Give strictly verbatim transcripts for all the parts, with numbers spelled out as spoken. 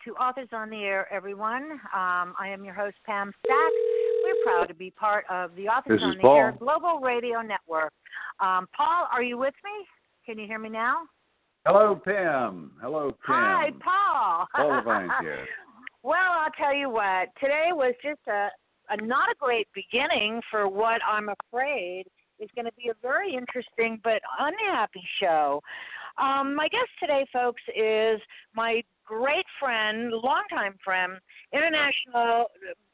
to Authors on the Air, everyone. Um, I am your host, Pam Stack. We're proud to be part of the Authors This on is the Paul. Air Global Radio Network. Um, Paul, are you with me? Can you hear me now? Hello, Pam. Hello, Pam. Hi, Paul. Paul Levine here. Well, I'll tell you what. Today was just a, a not a great beginning for what I'm afraid is going to be a very interesting but unhappy show. Um, my guest today, folks, is my great friend, longtime friend, international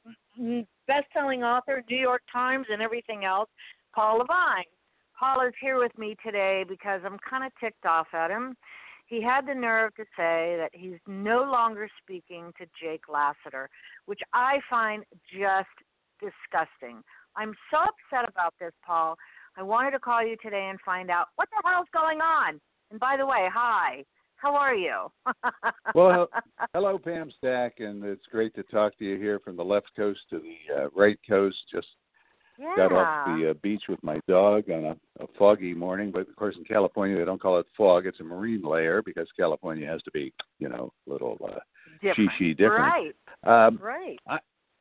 best-selling author, New York Times, and everything else, Paul Levine. Paul is here with me today because I'm kind of ticked off at him. He had the nerve to say that he's no longer speaking to Jake Lassiter, which I find just disgusting. I'm so upset about this, Paul. I wanted to call you today and find out what the hell's going on. And by the way, hi. How are you? Well, hello, Pam Stack, and it's great to talk to you here from the left coast to the uh, right coast. Just yeah. got off the uh, beach with my dog on a, a foggy morning. But, of course, in California, they don't call it fog. It's a marine layer because California has to be, you know, a little uh, different. she-she different. Right. Um, right. I,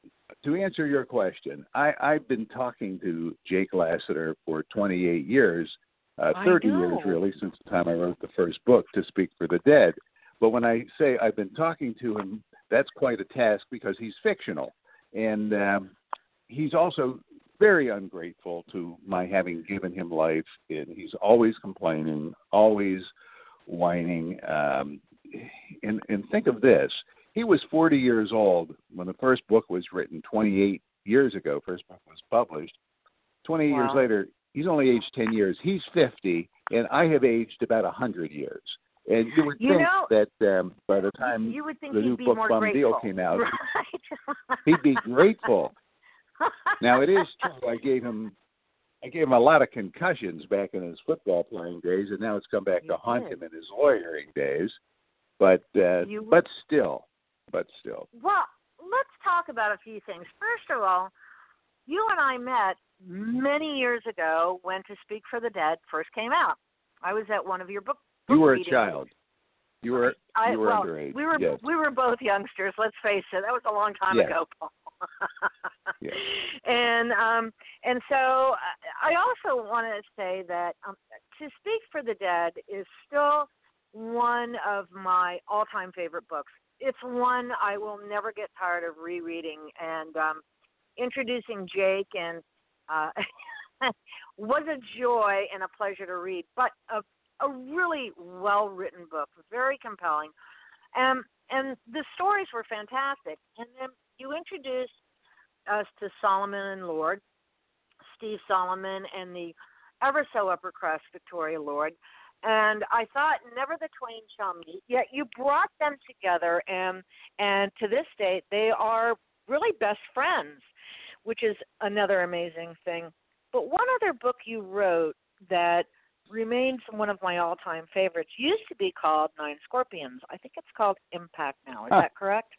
to answer your question, I, I've been talking to Jake Lassiter for twenty-eight years, uh, thirty years really, since the time I wrote the first book, To Speak for the Dead. But when I say I've been talking to him, that's quite a task because he's fictional. And um, he's also very ungrateful to my having given him life. And he's always complaining, always whining. Um, and, and think of this. He was forty years old when the first book was written, twenty-eight years ago. First book was published. twenty-eight wow. years later, he's only aged ten years. He's fifty, and I have aged about one hundred years. And you would you think know, that um, by the time you would think the he'd new be book more Bum grateful. Deal came out, right. he'd be grateful. Now, it is true. I gave him I gave him a lot of concussions back in his football playing days, and now it's come back you to haunt did. him in his lawyering days. But uh, you but still. But still. Well, let's talk about a few things. First of all, you and I met many years ago when To Speak for the Dead first came out. I was at one of your book, book You were readings. a child. You were I, you were well, underage. We were yes. we were both youngsters. Let's face it, that was a long time yes. ago, Paul. yes. And um, and so I also want to say that um, To Speak for the Dead is still one of my all-time favorite books. It's one I will never get tired of rereading, and um, introducing Jake and uh, was a joy and a pleasure to read, but a, a really well-written book, very compelling. Um, and the stories were fantastic. And then you introduced us to Solomon and Lord, Steve Solomon, and the ever-so-upper-crust Victoria Lord. And I thought, never the twain shall meet, yet you brought them together, and and to this date, they are really best friends, which is another amazing thing. But one other book you wrote that remains one of my all-time favorites used to be called Nine Scorpions. I think it's called Impact now. Is huh. that correct?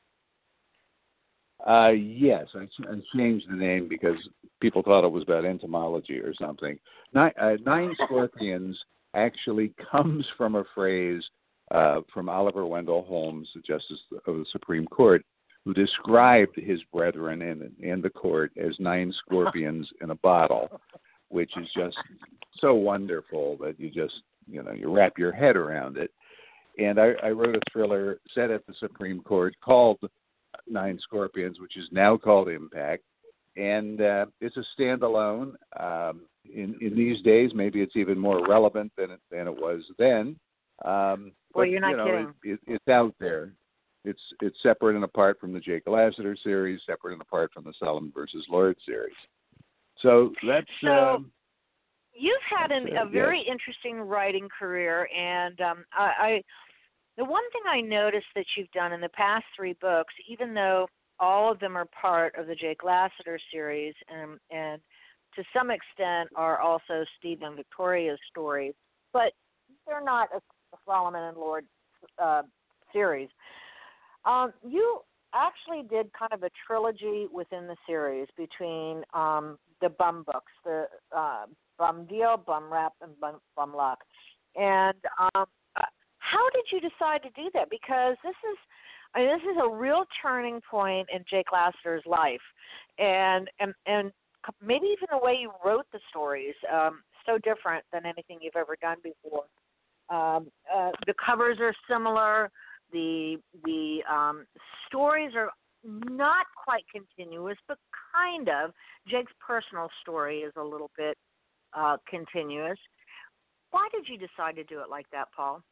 Uh, yes, I, I changed the name because people thought it was about entomology or something. Nine, uh, Nine Scorpions actually comes from a phrase uh, from Oliver Wendell Holmes, the Justice of the Supreme Court, who described his brethren and, and the court as nine scorpions in a bottle, which is just so wonderful that you just, you know, you wrap your head around it. And I, I wrote a thriller set at the Supreme Court called Nine Scorpions, which is now called Impact. And uh, it's a standalone. Um, in, in these days, maybe it's even more relevant than it, than it was then. Um, Well, but, you're not you know, kidding. It, it, it's out there. It's it's separate and apart from the Jake Lassiter series, separate and apart from the Solomon versus Lord series. So that's. So um, you've had that's, an, uh, a very yes. interesting writing career, and um, I, I the one thing I noticed that you've done in the past three books, even though all of them are part of the Jake Lassiter series, and, and to some extent are also Steve and Victoria's stories, but they're not a Solomon and Lord uh, series. Um, you actually did kind of a trilogy within the series between um, the Bum books, the uh, Bum Deal, Bum Rap, and Bum, Bum Luck. And um, how did you decide to do that? Because this is I mean, this is a real turning point in Jake Lassiter's life, and and and maybe even the way you wrote the stories, um, so different than anything you've ever done before. Um, uh, the covers are similar. The the um, stories are not quite continuous, but kind of. Jake's personal story is a little bit uh, continuous. Why did you decide to do it like that, Paul?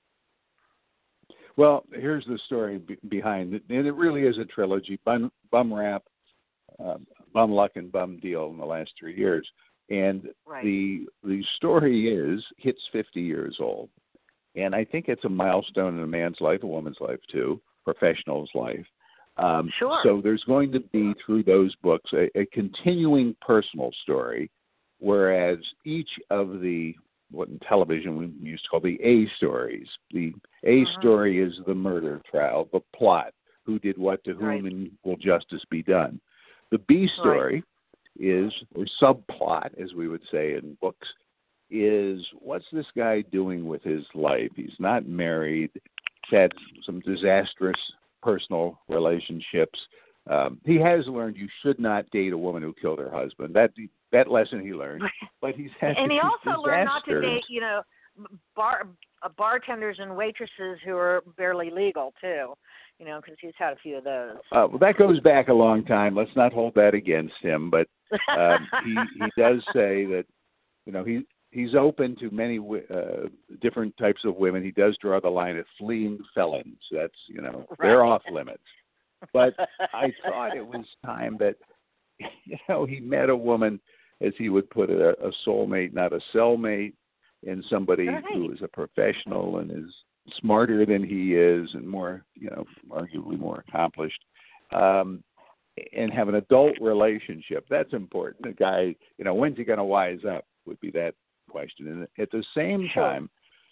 Well, here's the story be- behind it, and it really is a trilogy: Bum, bum Rap, uh, Bum Luck, and Bum Deal in the last three years. And right. the the story is hits fifty years old, and I think it's a milestone in a man's life, a woman's life too, professional's life. Um, sure. So there's going to be through those books a, a continuing personal story, whereas each of the what in television we used to call the A stories. The A uh-huh. story is the murder trial, the plot, who did what to whom, right. and will justice be done. The B story right. is, or subplot, as we would say in books, is what's this guy doing with his life? He's not married. He's had some disastrous personal relationships. Um, he has learned you should not date a woman who killed her husband. That that lesson he learned. But he's had and he these also disasters. learned not to date, you know, bar uh, bartenders and waitresses who are barely legal too. You know, because he's had a few of those. Uh, well, that goes back a long time. Let's not hold that against him. But um, he he does say that, you know, he he's open to many uh, different types of women. He does draw the line at fleeing felons. That's, you know, right. they're off limits. But I thought it was time that, you know, he met a woman, as he would put it, a, a soulmate, not a cellmate, and somebody right. who is a professional and is smarter than he is and more, you know, arguably more accomplished, um, and have an adult relationship. That's important. The guy, you know, when's he going to wise up would be that question. And at the same sure. time,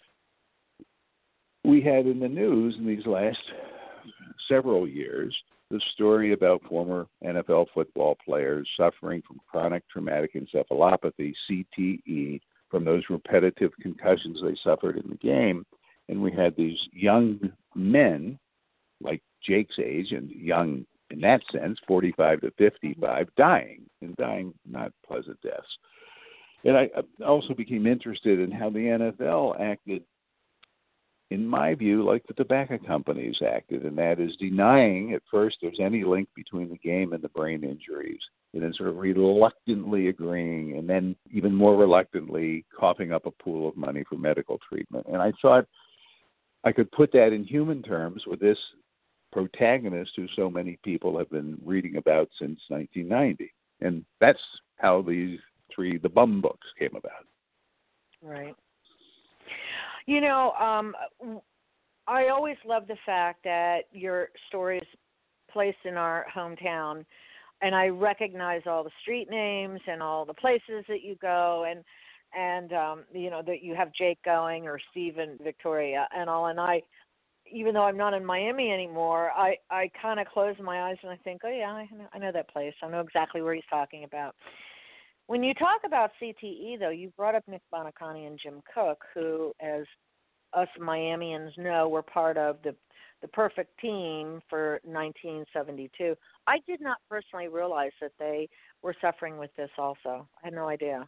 we had in the news in these last several years the story about former N F L football players suffering from chronic traumatic encephalopathy, C T E, from those repetitive concussions they suffered in the game. And we had these young men, like Jake's age, and young in that sense, forty-five to fifty-five, dying, and dying not pleasant deaths. And I also became interested in how the N F L acted, in my view, like the tobacco companies acted, and that is denying at first there's any link between the game and the brain injuries, and then sort of reluctantly agreeing, and then even more reluctantly coughing up a pool of money for medical treatment. And I thought I could put that in human terms with this protagonist who so many people have been reading about since nineteen ninety. And that's how these three, the Bum books, came about. Right. You know, um, I always love the fact that your story is placed in our hometown, and I recognize all the street names and all the places that you go, and and um, you know that you have Jake going or Steve and Victoria and all. And I, even though I'm not in Miami anymore, I I kind of close my eyes and I think, oh yeah, I know, I know that place. I know exactly where he's talking about. When you talk about C T E, though, you brought up Nick Bonacani and Jim Cook, who, as us Miamians know, were part of the the perfect team for nineteen seventy-two. I did not personally realize that they were suffering with this also. I had no idea.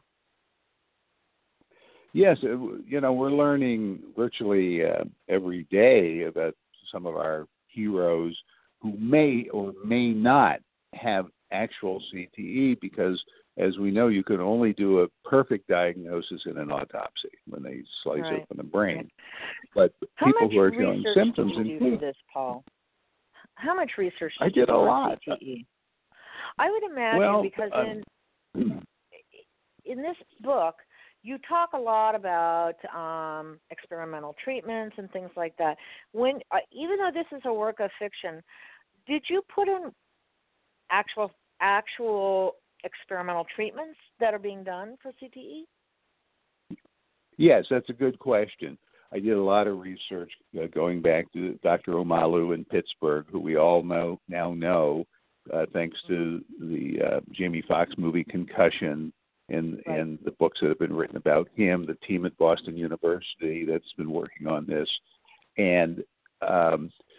Yes, you know, we're learning virtually uh, every day about some of our heroes who may or may not have actual C T E because, as we know, you can only do a perfect diagnosis in an autopsy when they slice right. open the brain. Right. But How people much who are showing research symptoms did you do include for this, Paul? How much research did I you did do a on lot. C T E? I would imagine well, because uh, in in this book, you talk a lot about um, experimental treatments and things like that. When uh, even though this is a work of fiction, did you put in actual actual experimental treatments that are being done for C T E? Yes, that's a good question. I did a lot of research uh, going back to Doctor Omalu in Pittsburgh, who we all know now know, uh, thanks to the uh, Jamie Foxx movie Concussion, and right. and the books that have been written about him, the team at Boston University that's been working on this. And um,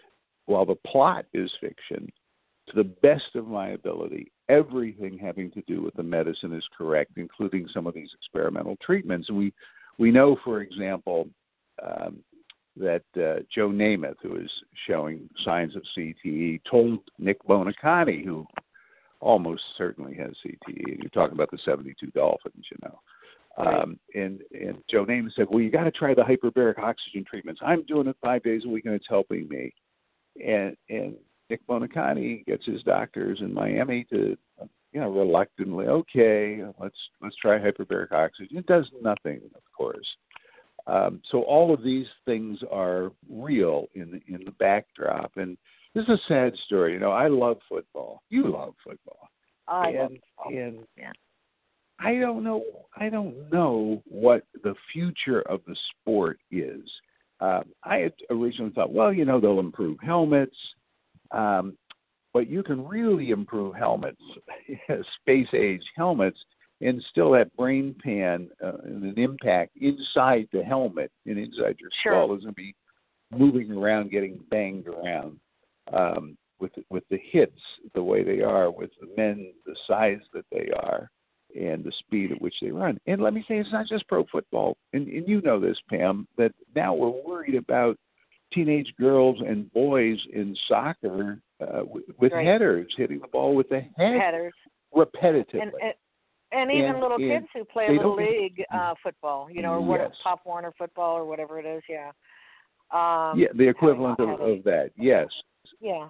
while the plot is fiction, to the best of my ability, everything having to do with the medicine is correct, including some of these experimental treatments. And we, we know, for example, um, that uh, Joe Namath, who is showing signs of C T E, told Nick Bonacani, who almost certainly has C T E. You're talking about the seventy-two Dolphins, you know. Um, and, and Joe Namath said, well, you got to try the hyperbaric oxygen treatments. I'm doing it five days a week, and it's helping me. And, and Nick Bonacani gets his doctors in Miami to, you know, reluctantly, okay, let's let's try hyperbaric oxygen. It does nothing, of course. Um, so all of these things are real in the, in the backdrop. And this is a sad story. You know, I love football. You love football. I and, love football. And yeah. I don't know. I don't know what the future of the sport is. Um, I had originally thought, well, you know, they'll improve helmets, um, but you can really improve helmets, space-age helmets, and still have brain pan uh, and an impact inside the helmet and inside your sure. skull is going to be moving around, getting banged around um, with with the hits the way they are, with the men the size that they are, and the speed at which they run. And let me say, it's not just pro football, and, and you know this, Pam, that now we're worried about teenage girls and boys in soccer uh, with, with right. headers, hitting the ball with the head headers. repetitively. And, and, and even and, little and kids who play little get, league uh, football, you know, or what, yes. Pop Warner football or whatever it is, yeah. Um, yeah, the equivalent of, of that, yes. Yeah.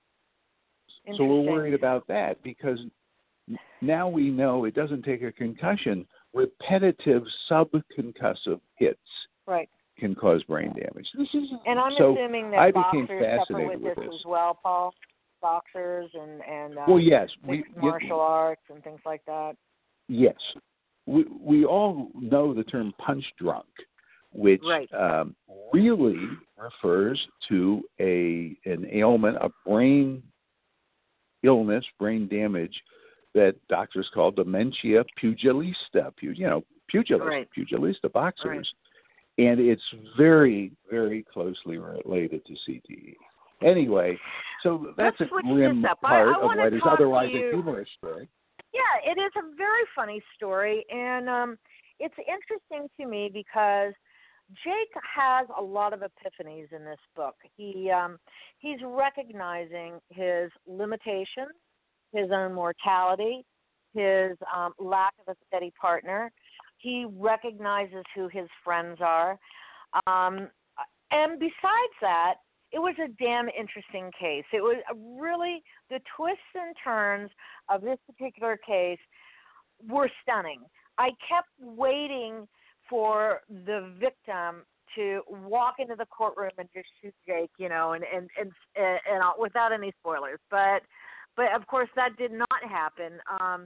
So we're worried about that because now we know it doesn't take a concussion. Repetitive subconcussive hits right. can cause brain damage. This is and I'm so assuming that I boxers became fascinated suffer with, with this, this as well, Paul. Boxers and and uh, well, yes, mixed we, martial it, arts and things like that. Yes, we we all know the term punch drunk, which right. um, really refers to a an ailment, a brain illness, brain damage that doctors call dementia pugilista. You know, pugilists, right. pugilista boxers, right. and it's very, very closely related to C T E. Anyway, so that's Let's a grim part I, I of what is otherwise a humorous story. Yeah, it is a very funny story, and um, it's interesting to me because Jake has a lot of epiphanies in this book. He um, he's recognizing his limitations, his own mortality, his um, lack of a steady partner. He recognizes who his friends are, um, and besides that, it was a damn interesting case. It was really, the twists and turns of this particular case were stunning. I kept waiting for the victim to walk into the courtroom and just shoot Jake, you know, and and and, and, and without any spoilers. But but of course that did not happen. Um,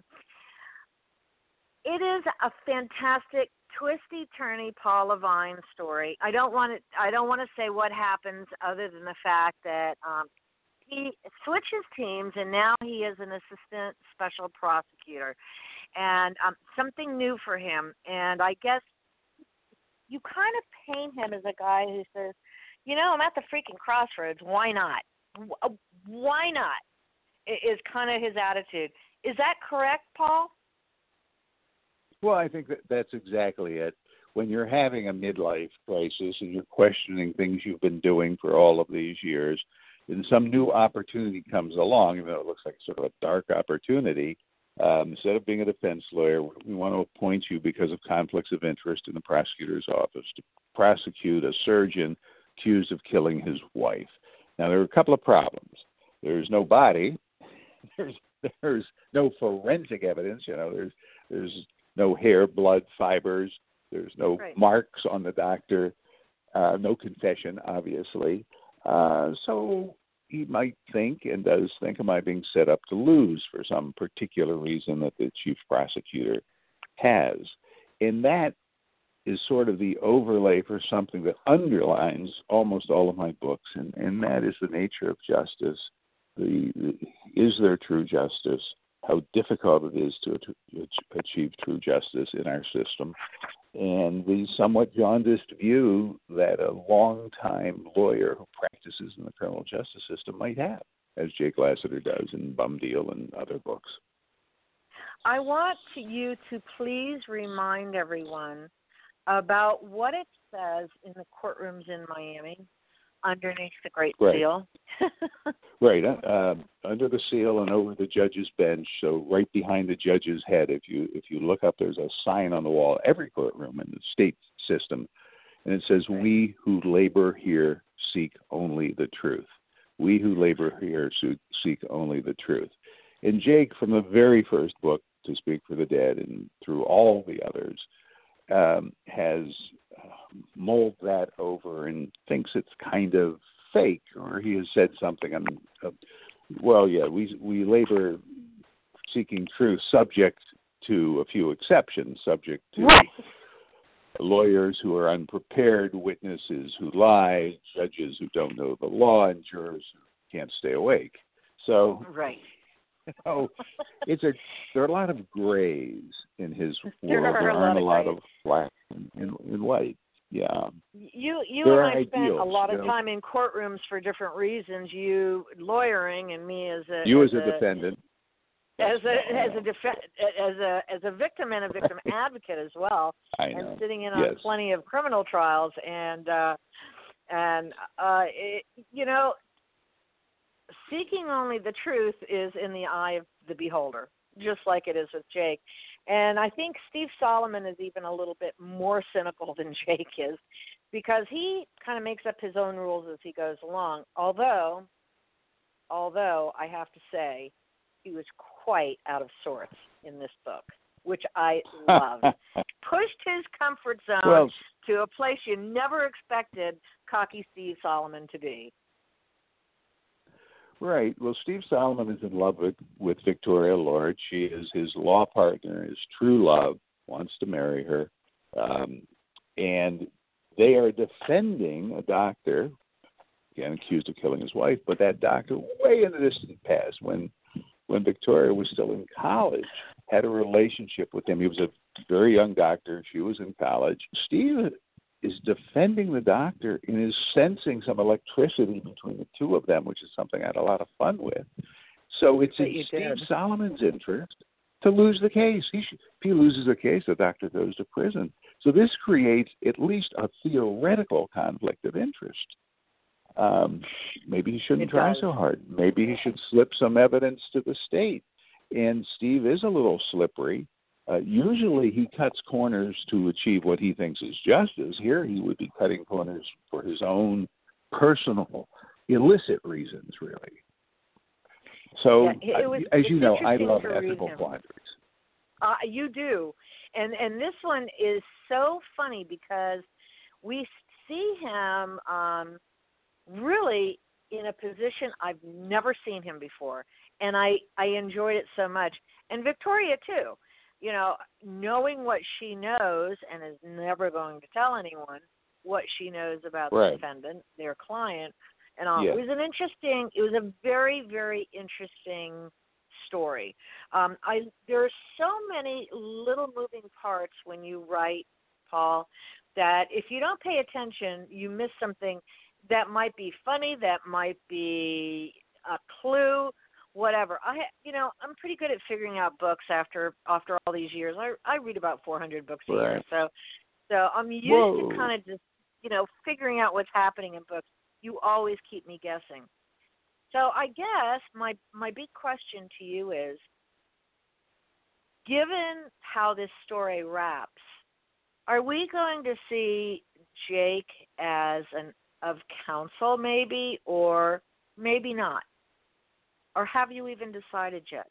it is a fantastic, twisty, turny Paul Levine story. I don't want to. I don't want to say what happens other than the fact that um, he switches teams and now he is an assistant special prosecutor, and um, something new for him. And I guess you kind of paint him as a guy who says, you know, I'm at the freaking crossroads. Why not? Why not? Is kind of his attitude. Is that correct, Paul? Well, I think that that's exactly it. When you're having a midlife crisis and you're questioning things you've been doing for all of these years, and some new opportunity comes along, even though it looks like sort of a dark opportunity, um, instead of being a defense lawyer, we want to appoint you because of conflicts of interest in the prosecutor's office to prosecute a surgeon accused of killing his wife. Now, there are a couple of problems. There's no body. There's there's no forensic evidence. You know, there's there's no hair, blood, fibers. There's no right. marks on the doctor. Uh, no confession, obviously. Uh, so he might think and does think, am I being set up to lose for some particular reason that the chief prosecutor has? And that is sort of the overlay for something that underlines almost all of my books, and, and that is the nature of justice. The, the is there true justice? how difficult it is to, to achieve true justice in our system, and the somewhat jaundiced view that a long-time lawyer who practices in the criminal justice system might have, as Jake Lassiter does in Bum Deal and other books. I want to, you to please remind everyone about what it says in the courtrooms in Miami underneath the Great right. Seal. Right. Uh, under the seal and over the judge's bench, so right behind the judge's head, if you if you look up, there's a sign on the wall, every courtroom in the state system, and it says, "We who labor here seek only the truth. We who labor here seek only the truth." And Jake, from the very first book, To Speak for the Dead, and through all the others, um, has mulled that over and thinks it's kind of fake, or he has said something on, uh, well, yeah, we we labor seeking truth, subject to a few exceptions, subject to right. lawyers who are unprepared, witnesses who lie, judges who don't know the law, and jurors who can't stay awake. So, right. you know, it's a there are a lot of grays in his There world. are There a aren't lot a of lot of black and, and, and white. Yeah. You you there and I are spent ideals, a lot of you know. time in courtrooms for different reasons. You lawyering, and me as a you as, as a, a defendant, as a as a def- as a as a victim and a victim advocate as well, I know. and sitting in on yes. plenty of criminal trials, and uh, and uh, it, you know, seeking only the truth is in the eye of the beholder, just like it is with Jake. And I think Steve Solomon is even a little bit more cynical than Jake is, because he kind of makes up his own rules as he goes along. Although, although I have to say, he was quite out of sorts in this book, which I loved. Pushed his comfort zone well, to a place you never expected cocky Steve Solomon to be. Right. Well, Steve Solomon is in love with, with Victoria Lord. She is his law partner, his true love, wants to marry her. Um, and they are defending a doctor, again, accused of killing his wife, but that doctor, way in the distant past, when when Victoria was still in college, had a relationship with him. He was a very young doctor. She was in college. Steve is defending the doctor and is sensing some electricity between the two of them, which is something I had a lot of fun with. So it's in Steve did. Solomon's interest to lose the case. He should, if he loses the case, the doctor goes to prison. So this creates at least a theoretical conflict of interest. Um, maybe he shouldn't it try does. so hard. Maybe he should slip some evidence to the state. And Steve is a little slippery. Uh, usually he cuts corners to achieve what he thinks is justice. Here he would be cutting corners for his own personal, illicit reasons, really. So, yeah, it was, I, as you know, I love to ethical quandaries. Uh, you do. And and this one is so funny because we see him um, really in a position I've never seen him before. And I, I enjoyed it so much. And Victoria, too. You know, knowing what she knows and is never going to tell anyone what she knows about right. the defendant, their client, and all. Yeah. It was an interesting, it was a very, very interesting story. Um, I there are so many little moving parts when you write, Paul, that if you don't pay attention, you miss something that might be funny, that might be a clue, whatever. I, you know, I'm pretty good at figuring out books after after all these years. I I read about four hundred books a right. year, so so I'm used Whoa. to kind of just, you know, figuring out what's happening in books. You always keep me guessing. So I guess my my big question to you is, given how this story wraps, are we going to see Jake as an of counsel maybe, or maybe not? Or have you even decided yet?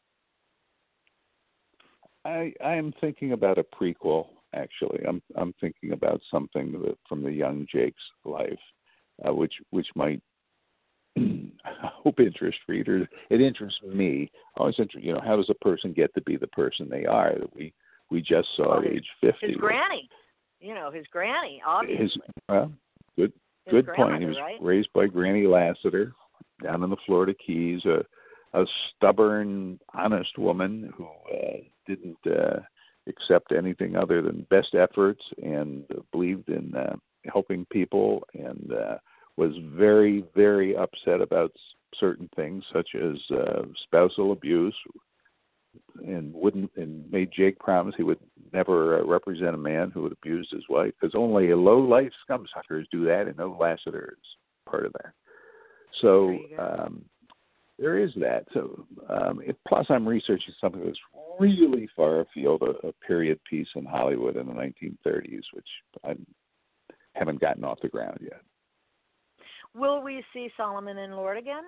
I I am thinking about a prequel. Actually, I'm I'm thinking about something that, from the young Jake's life, uh, which which might I hope interest readers. It interests me. Always interest. You know, how does a person get to be the person they are that we we just saw well, at his, age fifty? His granny. You know, his granny. Obviously. His well, good his good point. He was right? raised by Granny Lassiter down in the Florida Keys. Uh, a stubborn, honest woman who uh, didn't uh, accept anything other than best efforts and uh, believed in uh, helping people, and uh, was very, very upset about certain things such as uh, spousal abuse, and wouldn't and made Jake promise he would never uh, represent a man who had abused his wife, because only low-life scumsuckers do that, and no Lassiter is part of that. So um, there is that. So um, it, plus, I'm researching something that's really far afield, a, a period piece in Hollywood in the nineteen thirties, which I haven't gotten off the ground yet. Will we see Solomon and Lord again?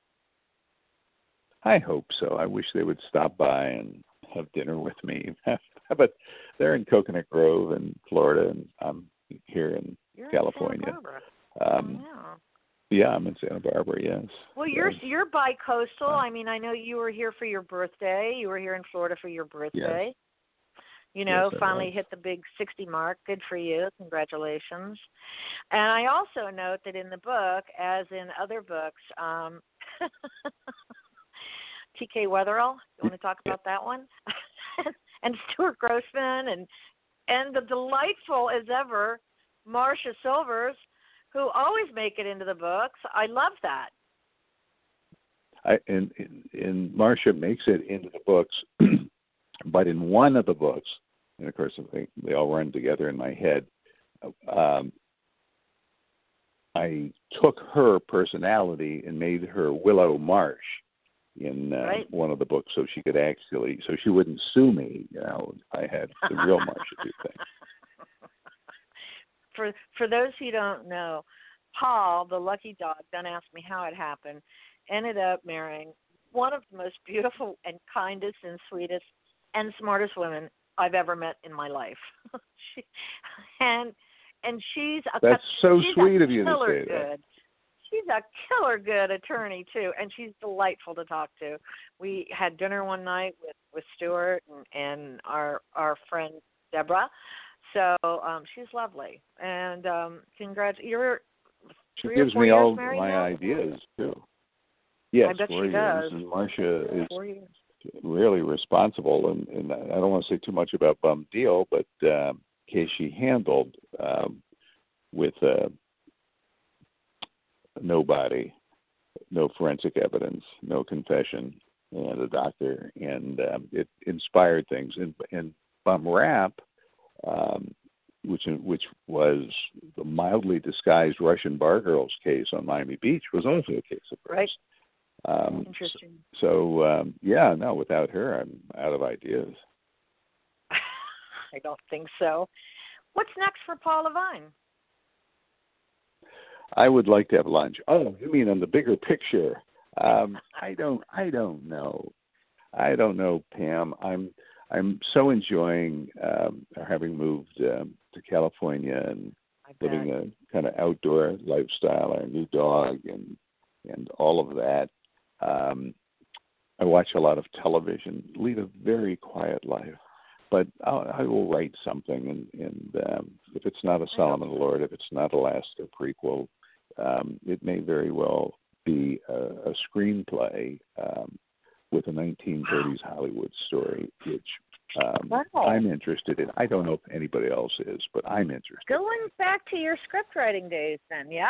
I hope so. I wish they would stop by and have dinner with me. But they're in Coconut Grove in Florida, and I'm here in You're California. in Santa Barbara. Um, oh, yeah. Yeah, I'm in Santa Barbara, yes. Well, you're yes. you're bi-coastal. Uh, I mean, I know you were here for your birthday. You were here in Florida for your birthday. Yes. You know, Yes, finally hit the big sixty mark. Good for you. Congratulations. And I also note that in the book, as in other books, um, T K Weatherall, you want to talk about that one? And Stuart Grossman, and and the delightful as ever Marcia Silvers, who always make it into the books. I love that. I, and, and Marcia makes it into the books, but in one of the books, and of course they, they all run together in my head, um, I took her personality and made her Willow Marsh in uh, right. one of the books, so she could actually, so she wouldn't sue me. You know, I had the real Marcia do things. For for those who don't know, Paul, the lucky dog, don't ask me how it happened, ended up marrying one of the most beautiful and kindest and sweetest and smartest women I've ever met in my life. she, and and she's a That's so she's sweet a of you to killer say good. that. She's a killer good attorney too, and she's delightful to talk to. We had dinner one night with with Stuart and, and our our friend Deborah. So um, she's lovely, and um, congrats. You're she three or gives four me years all married my now? ideas too. Yes, I bet four she years. does. And Marcia is Four years. really responsible, and, and I don't want to say too much about Bum Deal, but um, case she handled um, with uh, nobody, no forensic evidence, no confession, and a doctor, and um, it inspired things. And, and Bum Rap, um, which which was the mildly disguised Russian bar girls case on Miami Beach, was also a case of hers. Right. Um, Interesting. So, so um, yeah, no, without her, I'm out of ideas. I don't think so. What's next for Paul Levine? I would like to have lunch. Oh, you mean on the bigger picture? Um, I don't. I don't know. I don't know, Pam. I'm. I'm so enjoying um, having moved um, to California and living a kind of outdoor lifestyle. Our new dog and and all of that. Um, I watch a lot of television. Lead a very quiet life, but I'll, I will write something. And, and um, if it's not a Solomon Lord, if it's not a Lassiter prequel, um, it may very well be a, a screenplay um, with a nineteen thirties Hollywood story, which um, wow. I'm interested in. I don't know if anybody else is, but I'm interested. Going back to your script writing days, then, yeah.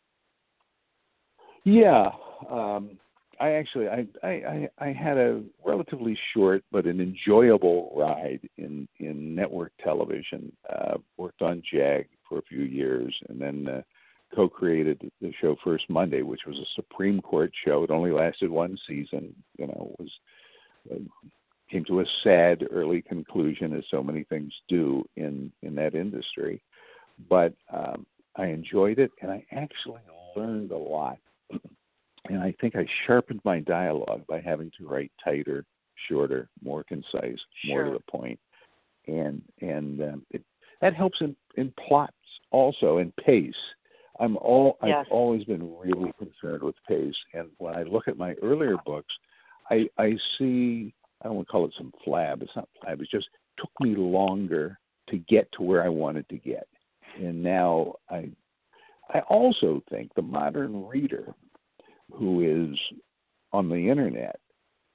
Yeah, um, I actually I, I I had a relatively short but an enjoyable ride in in network television. Uh, worked on JAG for a few years, and then uh, co-created the show First Monday, which was a Supreme Court show. It only lasted one season. You know, it was uh, came to a sad early conclusion, as so many things do in in that industry. But um, I enjoyed it, and I actually learned a lot. And I think I sharpened my dialogue by having to write tighter, shorter, more concise, more sure. to the point. And and um, it, that helps in, in plots also, and pace. I'm all yes. I've always been really concerned with pace. And when I look at my earlier books, I I see, I don't want to call it some flab. It's not flab. It just took me longer to get to where I wanted to get. And now I I also think the modern reader who is on the internet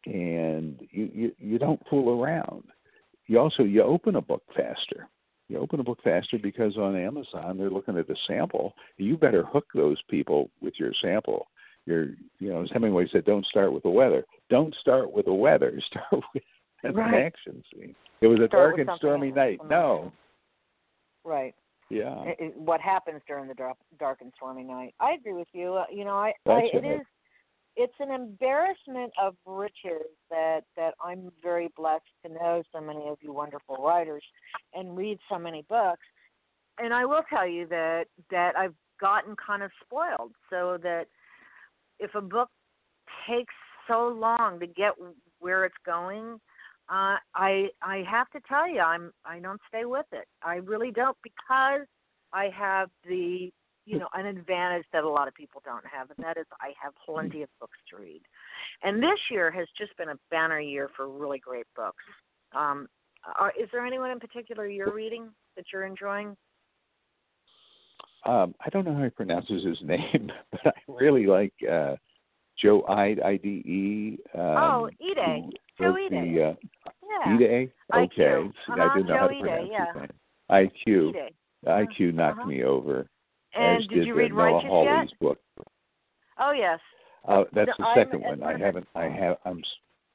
and you, you you don't fool around. You also you open a book faster. You open a book faster because on Amazon they're looking at the sample. You better hook those people with your sample. You're, you know, as Hemingway said, don't start with the weather. Don't start with the weather. Start with an right. action scene. It was a Start dark with and stormy night. No. Right. Yeah. It, it, what happens during the dark, dark and stormy night? I agree with you. Uh, you know, I, I That's it right. is. It's an embarrassment of riches that that I'm very blessed to know so many of you wonderful writers and read so many books. And I will tell you that that I've gotten kind of spoiled, so that if a book takes so long to get where it's going, uh, I I have to tell you, I'm I don't stay with it. I really don't, because I have the you know an advantage that a lot of people don't have, and that is I have plenty of books to read. And this year has just been a banner year for really great books. Um, are, is there anyone in particular you're reading that you're enjoying? Um, I don't know how he pronounces his name, but I really like uh, Joe Ide, I D E. Um, oh, Ide. Joe Ide. The, uh, yeah. Ide? Okay. Uh-huh. I didn't know Joe how to Ide, pronounce yeah. his name. I Q. Ide. I Q knocked uh-huh. me over. And as did you read uh, Noah Righteous Hawley's yet? book. Oh, yes. Uh, that's No, the I'm, second one. I I'm, haven't. I have. I'm.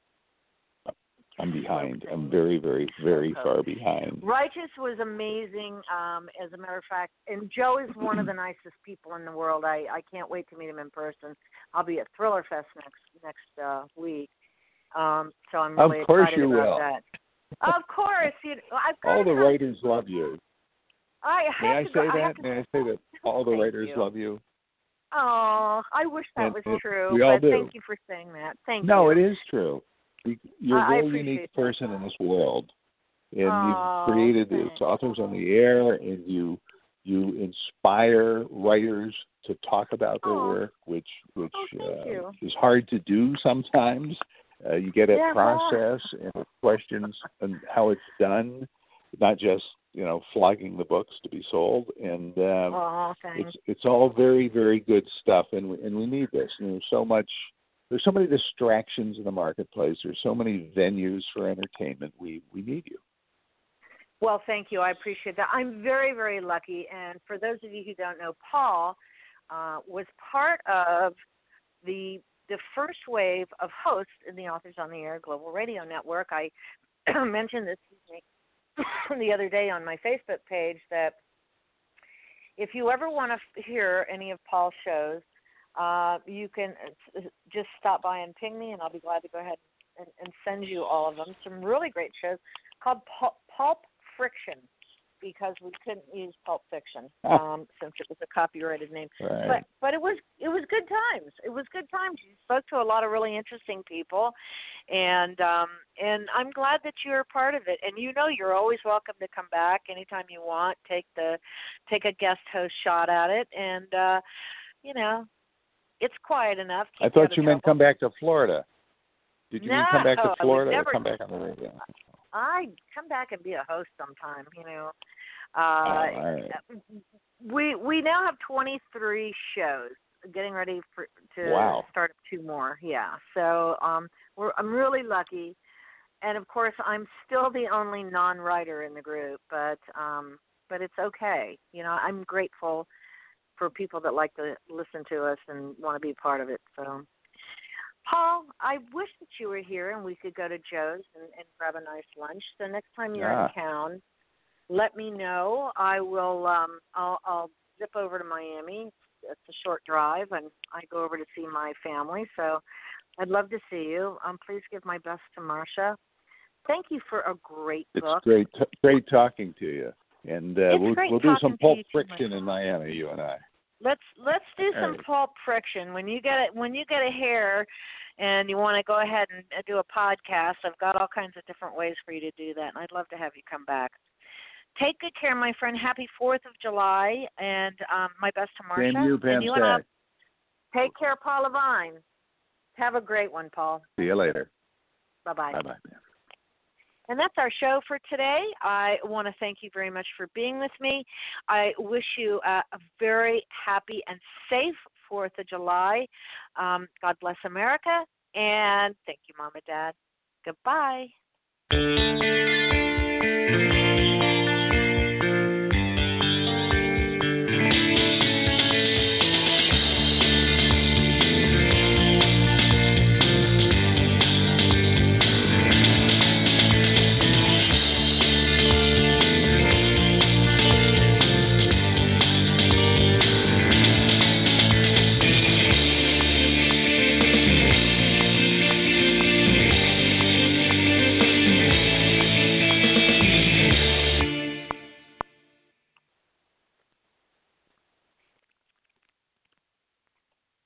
I'm behind. I'm very, very, very far behind. Righteous was amazing, um, as a matter of fact. And Joe is one of the nicest people in the world. I, I can't wait to meet him in person. I'll be at Thriller Fest next next uh, week. Um, so I'm really of course excited you about will. that. Of course. You, I've got all the to writers love you. I May I to say go, I that? to, May I say that all the thank writers you. love you? Oh, I wish that and, was and true. We all but do. Thank you for saying that. Thank no, you. it is true. You're a I, very I unique that. person in this world, and oh, you've created thanks. this Authors on the Air, and you you inspire writers to talk about their oh. work, which which oh, uh, is hard to do sometimes. Uh, you get a yeah, process and questions and how it's done, not just you know flogging the books to be sold. And um, oh, thanks. it's it's all very very good stuff, and we, and we need this. And there's so much. There's so many distractions in the marketplace. There's so many venues for entertainment. We we need you. Well, thank you. I appreciate that. I'm very, very lucky. And for those of you who don't know, Paul uh, was part of the the first wave of hosts in the Authors on the Air Global Radio Network. I mentioned this the other day on my Facebook page that if you ever want to hear any of Paul's shows, Uh, you can just stop by and ping me, and I'll be glad to go ahead and, and send you all of them. Some really great shows called Pulp, Pulp Friction, because we couldn't use Pulp Fiction um, since it was a copyrighted name. Right. But but it was it was good times. It was good times. You spoke to a lot of really interesting people, and um, and I'm glad that you're a part of it. And you know you're always welcome to come back anytime you want. Take the take a guest host shot at it, and uh, you know. It's quiet enough. I thought you meant come back to Florida. Did you no, mean come back to Florida never, or come back on the radio? I come back and be a host sometime, you know. Uh, oh, all right. We we now have twenty-three shows, getting ready for to wow. start two more. Yeah, so um, we're I'm really lucky, and of course I'm still the only non-writer in the group, but um, but it's okay. You know, I'm grateful for people that like to listen to us and want to be part of it. So, Paul, I wish that you were here and we could go to Joe's and, and grab a nice lunch. So next time you're yeah. in town, let me know. I will. Um, I'll, I'll zip over to Miami. It's a short drive, and I go over to see my family. So, I'd love to see you. Um, please give my best to Marsha. Thank you for a great it's book. It's great, t- great talking to you. And uh, we'll, we'll do some Pulp Friction in Miami, you and I. Let's let's do some right. Pulp Friction. When you get it, when you get a hair, and you want to go ahead and do a podcast, I've got all kinds of different ways for you to do that, and I'd love to have you come back. Take good care, my friend. Happy Fourth of July, and um, my best to Marsha. Same you, and you and I. Take care, Paul Levine. Have a great one, Paul. See you later. Bye bye. Bye bye. And that's our show for today. I want to thank you very much for being with me. I wish you a, a very happy and safe Fourth of July. Um, God bless America, And thank you, Mom and Dad. Goodbye.